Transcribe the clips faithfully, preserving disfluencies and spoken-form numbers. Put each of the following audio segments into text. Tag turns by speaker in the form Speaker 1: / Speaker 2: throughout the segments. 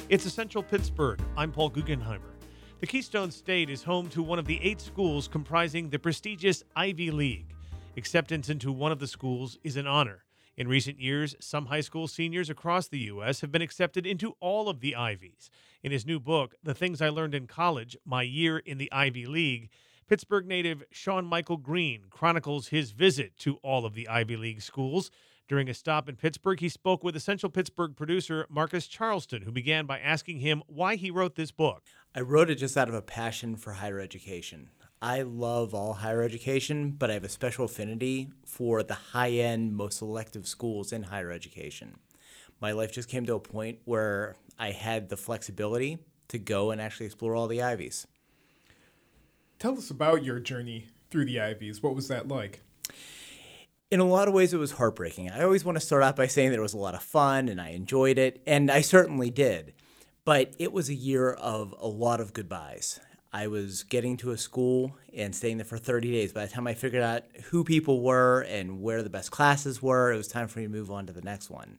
Speaker 1: It's Essential Pittsburgh. I'm Paul Guggenheimer. The Keystone State is home to one of the eight schools comprising the prestigious Ivy League. Acceptance into one of the schools is an honor. In recent years, some high school seniors across the U S have been accepted into all of the Ivies. In his new book, The Things I Learned in College, My Year in the Ivy League, Pittsburgh native Sean Michael Green chronicles his visit to all of the Ivy League schools. During a stop in Pittsburgh, he spoke with Essential Pittsburgh producer Marcus Charleston, who began by asking him why he wrote this book.
Speaker 2: I wrote it just out of a passion for higher education. I love all higher education, but I have a special affinity for the high-end, most selective schools in higher education. My life just came to a point where I had the flexibility to go and actually explore all the Ivies.
Speaker 3: Tell us about your journey through the Ivies. What was that like?
Speaker 2: In a lot of ways, it was heartbreaking. I always want to start out by saying that it was a lot of fun and I enjoyed it, and I certainly did. But it was a year of a lot of goodbyes. I was getting to a school and staying there for thirty days. By the time I figured out who people were and where the best classes were, it was time for me to move on to the next one.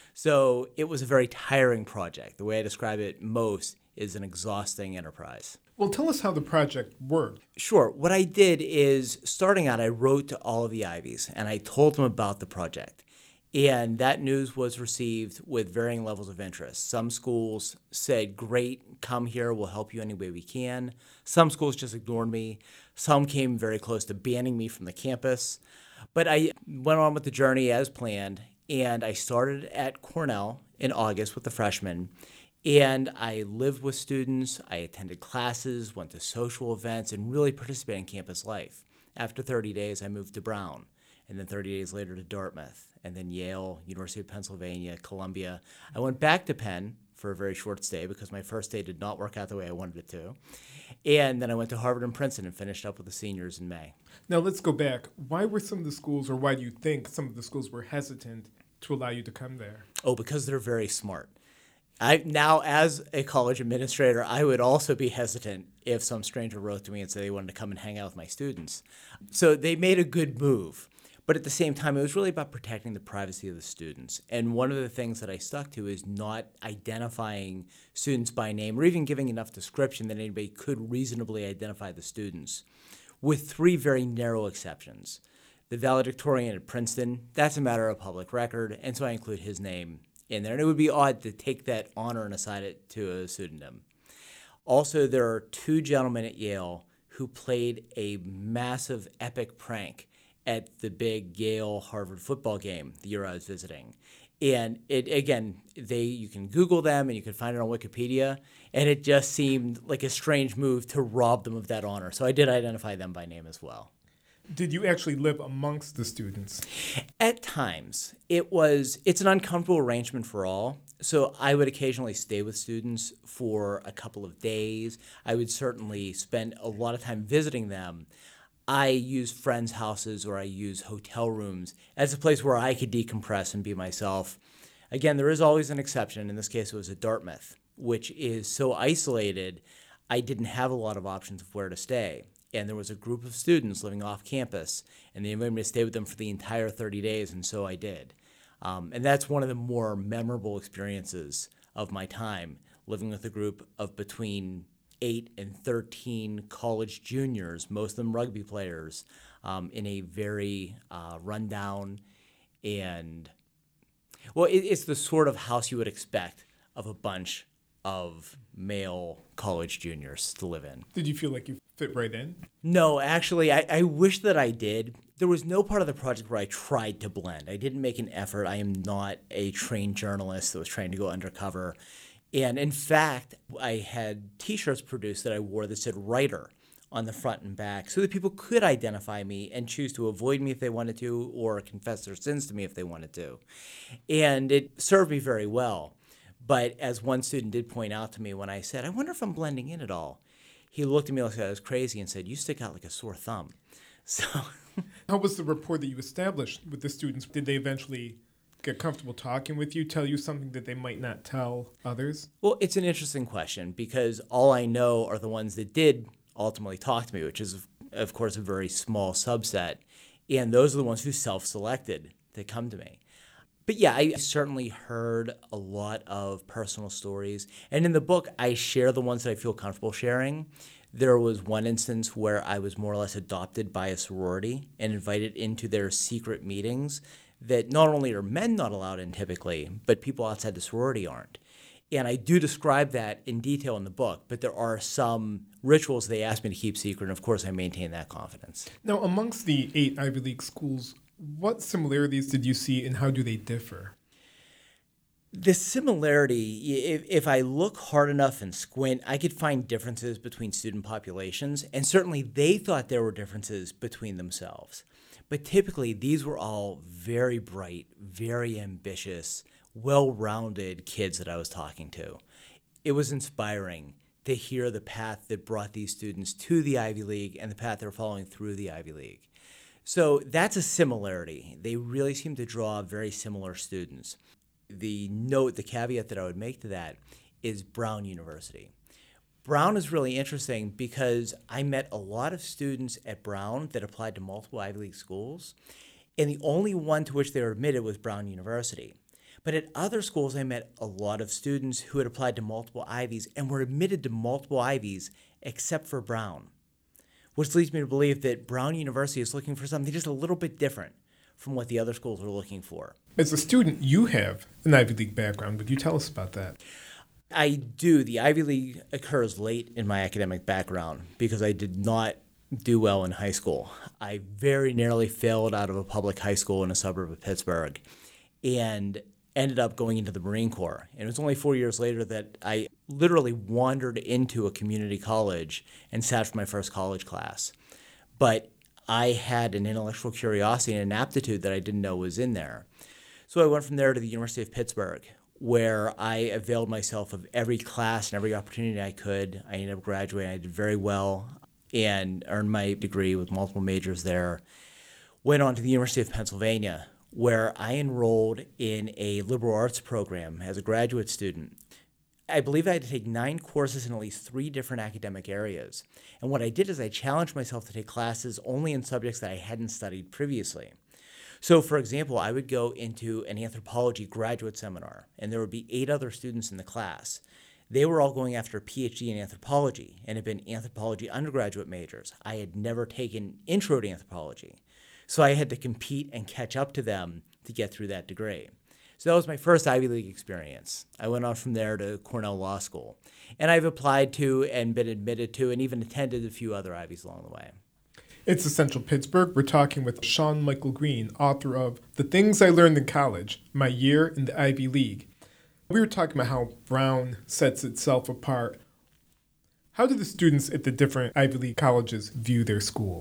Speaker 2: So it was a very tiring project. The way I describe it most is an exhausting enterprise.
Speaker 3: Well, tell us how the project worked.
Speaker 2: Sure. What I did is, starting out, I wrote to all of the Ivies, and I told them about the project. And that news was received with varying levels of interest. Some schools said, great, come here, we'll help you any way we can. Some schools just ignored me. Some came very close to banning me from the campus. But I went on with the journey as planned, and I started at Cornell in August with the freshmen. And I lived with students, I attended classes, went to social events, and really participated in campus life. After thirty days, I moved to Brown, and then thirty days later to Dartmouth, and then Yale, University of Pennsylvania, Columbia. I went back to Penn for a very short stay because my first day did not work out the way I wanted it to. And then I went to Harvard and Princeton and finished up with the seniors in May.
Speaker 3: Now let's go back. Why were some of the schools, or why do you think some of the schools were hesitant to allow you to come there?
Speaker 2: Oh, because they're very smart. I now, as a college administrator, I would also be hesitant if some stranger wrote to me and said they wanted to come and hang out with my students. So they made a good move. But at the same time, it was really about protecting the privacy of the students. And one of the things that I stuck to is not identifying students by name or even giving enough description that anybody could reasonably identify the students, with three very narrow exceptions. The valedictorian at Princeton, that's a matter of public record, and so I include his name in there. And it would be odd to take that honor and assign it to a pseudonym. Also, there are two gentlemen at Yale who played a massive epic prank at the big Yale-Harvard football game the year I was visiting. And it again, they you can Google them and you can find it on Wikipedia, and it just seemed like a strange move to rob them of that honor. So I did identify them by name as well.
Speaker 3: Did you actually live amongst the students?
Speaker 2: At times. It was, it's an uncomfortable arrangement for all. So I would occasionally stay with students for a couple of days. I would certainly spend a lot of time visiting them. I use friends' houses or I use hotel rooms as a place where I could decompress and be myself. Again, there is always an exception. In this case, it was at Dartmouth, which is so isolated, I didn't have a lot of options of where to stay. And there was a group of students living off campus, and they invited me to stay with them for the entire thirty days, and so I did. Um, and that's one of the more memorable experiences of my time, living with a group of between eight and thirteen college juniors, most of them rugby players, um, in a very uh, rundown and, well, it, it's the sort of house you would expect of a bunch of male college juniors to live in.
Speaker 3: Did you feel like you fit right in?
Speaker 2: No, actually, I, I wish that I did. There was no part of the project where I tried to blend. I didn't make an effort. I am not a trained journalist that was trying to go undercover. And in fact, I had T-shirts produced that I wore that said writer on the front and back so that people could identify me and choose to avoid me if they wanted to or confess their sins to me if they wanted to. And it served me very well. But as one student did point out to me when I said, I wonder if I'm blending in at all, he looked at me like I was crazy and said, you stick out like a sore thumb. So,
Speaker 3: how was the rapport that you established with the students? Did they eventually get comfortable talking with you, tell you something that they might not tell others?
Speaker 2: Well, it's an interesting question because all I know are the ones that did ultimately talk to me, which is, of course, a very small subset. And those are the ones who self-selected to come to me. But yeah, I certainly heard a lot of personal stories. And in the book, I share the ones that I feel comfortable sharing. There was one instance where I was more or less adopted by a sorority and invited into their secret meetings that not only are men not allowed in typically, but people outside the sorority aren't. And I do describe that in detail in the book, but there are some rituals they asked me to keep secret, and of course I maintain that confidence.
Speaker 3: Now, amongst the eight Ivy League schools, what similarities did you see and how do they differ?
Speaker 2: The similarity, if, if I look hard enough and squint, I could find differences between student populations, and certainly they thought there were differences between themselves. But typically, these were all very bright, very ambitious, well-rounded kids that I was talking to. It was inspiring to hear the path that brought these students to the Ivy League and the path they're following through the Ivy League. So that's a similarity. They really seem to draw very similar students. The note, the caveat that I would make to that is Brown University. Brown is really interesting because I met a lot of students at Brown that applied to multiple Ivy League schools, and the only one to which they were admitted was Brown University. But at other schools, I met a lot of students who had applied to multiple Ivies and were admitted to multiple Ivies except for Brown, which leads me to believe that Brown University is looking for something just a little bit different from what the other schools are looking for.
Speaker 3: As a student, you have an Ivy League background. Would you tell us about that?
Speaker 2: I do. The Ivy League occurs late in my academic background because I did not do well in high school. I very narrowly failed out of a public high school in a suburb of Pittsburgh and ended up going into the Marine Corps. And it was only four years later that I literally wandered into a community college and sat for my first college class. But I had an intellectual curiosity and an aptitude that I didn't know was in there. So I went from there to the University of Pittsburgh, where I availed myself of every class and every opportunity I could. I ended up graduating. I did very well and earned my degree with multiple majors there. Went on to the University of Pennsylvania, where I enrolled in a liberal arts program as a graduate student. I believe I had to take nine courses in at least three different academic areas. And what I did is I challenged myself to take classes only in subjects that I hadn't studied previously. So, for example, I would go into an anthropology graduate seminar, and there would be eight other students in the class. They were all going after a P H D in anthropology and had been anthropology undergraduate majors. I had never taken intro to anthropology, so I had to compete and catch up to them to get through that degree. So that was my first Ivy League experience. I went on from there to Cornell Law School, and I've applied to and been admitted to and even attended a few other Ivies along the way.
Speaker 3: It's Essential Pittsburgh. We're talking with Sean Michael Green, author of The Things I Learned in College, My Year in the Ivy League. We were talking about how Brown sets itself apart. How do the students at the different Ivy League colleges view their school?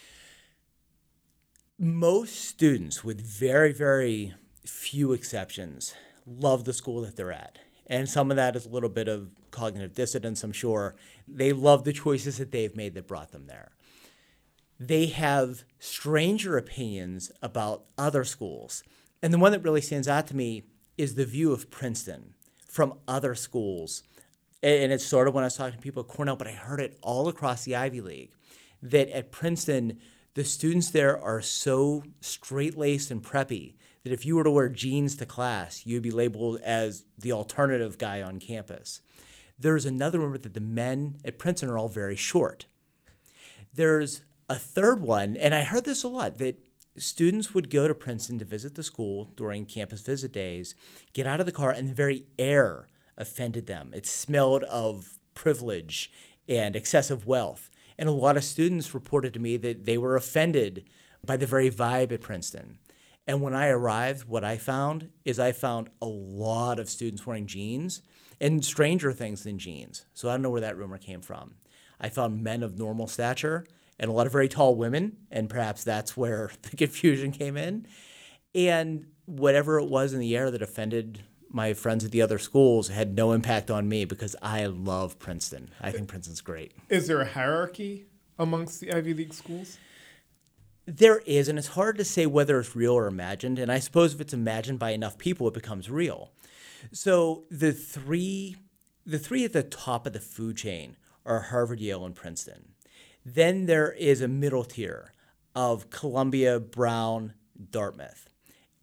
Speaker 2: Most students, with very, very few exceptions, love the school that they're at. And some of that is a little bit of cognitive dissonance, I'm sure. They love the choices that they've made that brought them there. They have stranger opinions about other schools. And the one that really stands out to me is the view of Princeton from other schools. And it's sort of when I was talking to people at Cornell, but I heard it all across the Ivy League, that at Princeton, the students there are so straight-laced and preppy that if you were to wear jeans to class, you'd be labeled as the alternative guy on campus. There's another rumor that the men at Princeton are all very short. There's a third one, and I heard this a lot, that students would go to Princeton to visit the school during campus visit days, get out of the car, and the very air offended them. It smelled of privilege and excessive wealth. And a lot of students reported to me that they were offended by the very vibe at Princeton. And when I arrived, what I found is I found a lot of students wearing jeans and stranger things than jeans. So I don't know where that rumor came from. I found men of normal stature and a lot of very tall women, and perhaps that's where the confusion came in. And whatever it was in the air that offended my friends at the other schools had no impact on me because I love Princeton. I think Princeton's great.
Speaker 3: Is there a hierarchy amongst the Ivy League schools?
Speaker 2: There is, and it's hard to say whether it's real or imagined. And I suppose if it's imagined by enough people, it becomes real. So the three, the three at the top of the food chain are Harvard, Yale, and Princeton. Then there is a middle tier of Columbia, Brown, Dartmouth.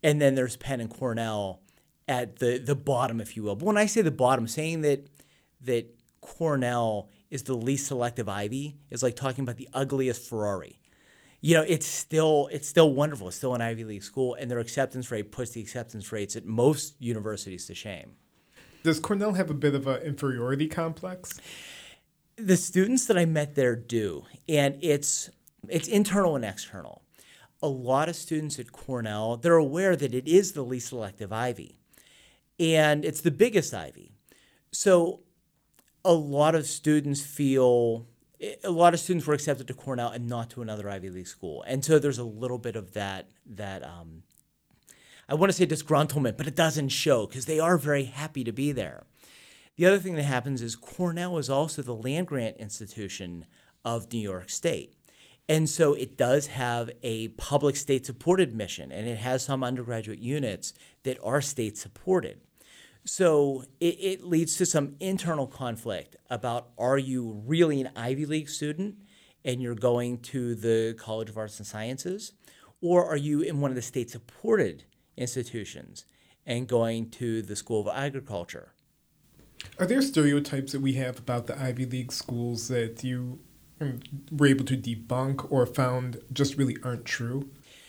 Speaker 2: And then there's Penn and Cornell at the, the bottom, if you will. But when I say the bottom, saying that that Cornell is the least selective Ivy is like talking about the ugliest Ferrari. You know, it's still it's still wonderful. It's still an Ivy League school, and their acceptance rate puts the acceptance rates at most universities to shame.
Speaker 3: Does Cornell have a bit of an inferiority complex?
Speaker 2: The students that I met there do, and it's it's internal and external. A lot of students at Cornell, they're aware that it is the least selective Ivy, and it's the biggest Ivy. So a lot of students feel, a lot of students were accepted to Cornell and not to another Ivy League school. And so there's a little bit of that, that um, I want to say disgruntlement, but it doesn't show because they are very happy to be there. The other thing that happens is Cornell is also the land-grant institution of New York State. And so it does have a public state-supported mission, and it has some undergraduate units that are state-supported. So it, it leads to some internal conflict about, are you really an Ivy League student and you're going to the College of Arts and Sciences, or are you in one of the state-supported institutions and going to the School of Agriculture?
Speaker 3: Are there stereotypes that we have about the Ivy League schools that you were able to debunk or found just really aren't true?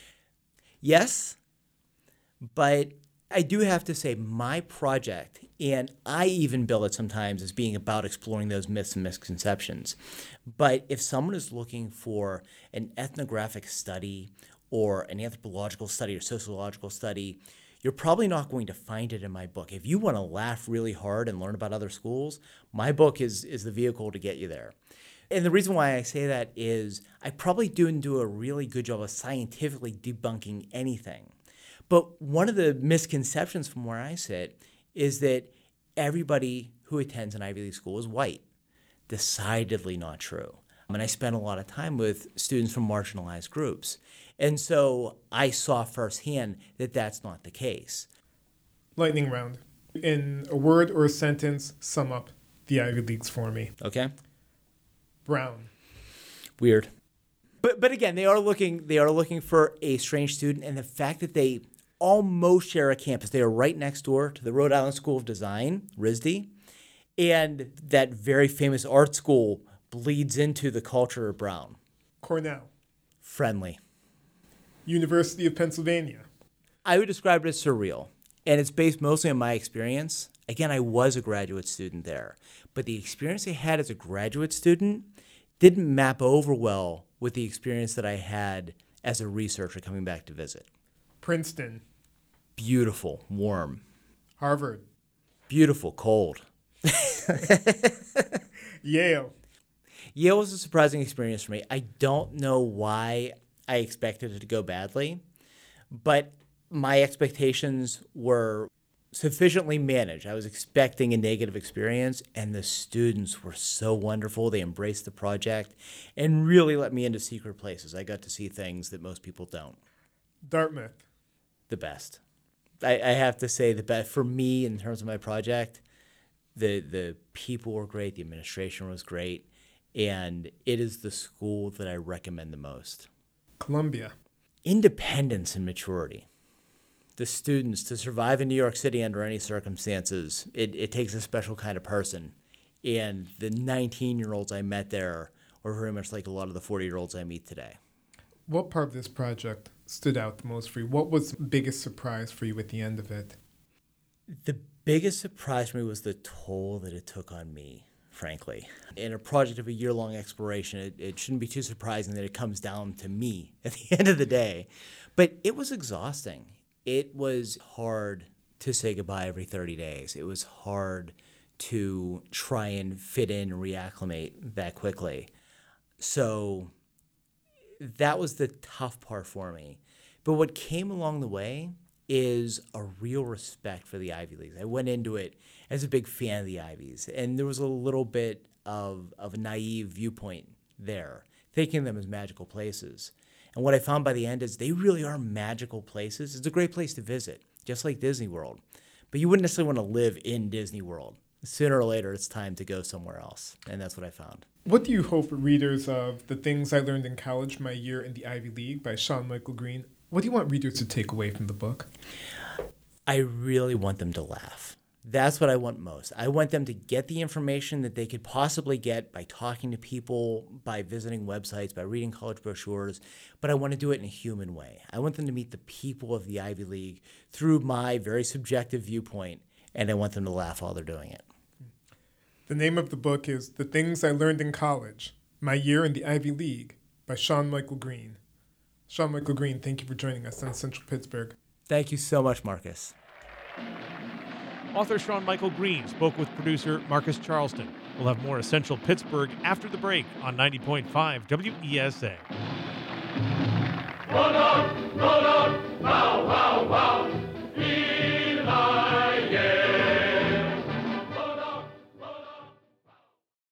Speaker 2: Yes, but I do have to say my project, and I even bill it sometimes as being about exploring those myths and misconceptions. But if someone is looking for an ethnographic study or an anthropological study or sociological study, you're probably not going to find it in my book. If you want to laugh really hard and learn about other schools, my book is, is the vehicle to get you there. And the reason why I say that is I probably didn't do a really good job of scientifically debunking anything. But one of the misconceptions from where I sit is that everybody who attends an Ivy League school is white. Decidedly not true. And I spent a lot of time with students from marginalized groups. And so I saw firsthand that that's not the case.
Speaker 3: Lightning round. In a word or a sentence, sum up the Ivy Leagues for me.
Speaker 2: Okay.
Speaker 3: Brown.
Speaker 2: Weird. But but again, they are looking they are looking for a strange student, and the fact that they almost share a campus. They are right next door to the Rhode Island School of Design, R I S D, and that very famous art school bleeds into the culture of Brown.
Speaker 3: Cornell.
Speaker 2: Friendly.
Speaker 3: University of Pennsylvania.
Speaker 2: I would describe it as surreal, and it's based mostly on my experience. Again, I was a graduate student there, but the experience I had as a graduate student didn't map over well with the experience that I had as a researcher coming back to visit.
Speaker 3: Princeton.
Speaker 2: Beautiful, warm.
Speaker 3: Harvard.
Speaker 2: Beautiful, cold.
Speaker 3: Yale.
Speaker 2: Yale was a surprising experience for me. I don't know why I expected it to go badly, but my expectations were sufficiently managed. I was expecting a negative experience, and the students were so wonderful. They embraced the project and really let me into secret places. I got to see things that most people don't.
Speaker 3: Dartmouth.
Speaker 2: The best. I, I have to say the best. For me, in terms of my project, the the people were great, the administration was great, and it is the school that I recommend the most.
Speaker 3: Columbia.
Speaker 2: Independence and maturity. The students, to survive in New York City under any circumstances, it, it takes a special kind of person. And the nineteen-year-olds I met there were very much like a lot of the forty-year-olds I meet today.
Speaker 3: What part of this project stood out the most for you? What was the biggest surprise for you at the end of it?
Speaker 2: The biggest surprise for me was the toll that it took on me, frankly. In a project of a year-long exploration, it, it shouldn't be too surprising that it comes down to me at the end of the day. But it was exhausting. It was hard to say goodbye every thirty days. It was hard to try and fit in and reacclimate that quickly. So that was the tough part for me. But what came along the way is a real respect for the Ivy Leagues. I went into it as a big fan of the Ivies, and there was a little bit of, of a naive viewpoint there, thinking of them as magical places. And what I found by the end is they really are magical places. It's a great place to visit, just like Disney World. But you wouldn't necessarily want to live in Disney World. Sooner or later, it's time to go somewhere else, and that's what I found.
Speaker 3: What do you hope readers of The Things I Learned in College, My Year in the Ivy League by Sean Michael Green What do you want readers to take away from the book?
Speaker 2: I really want them to laugh. That's what I want most. I want them to get the information that they could possibly get by talking to people, by visiting websites, by reading college brochures, but I want to do it in a human way. I want them to meet the people of the Ivy League through my very subjective viewpoint, and I want them to laugh while they're doing it.
Speaker 3: The name of the book is The Things I Learned in College, My Year in the Ivy League by Sean Michael Green. Sean Michael Green, thank you for joining us on Essential Pittsburgh.
Speaker 2: Thank you so much, Marcus.
Speaker 1: Author Sean Michael Green spoke with producer Marcus Charleston. We'll have more Essential Pittsburgh after the break on ninety point five W E S A.
Speaker 4: Run on, run on, bow wow.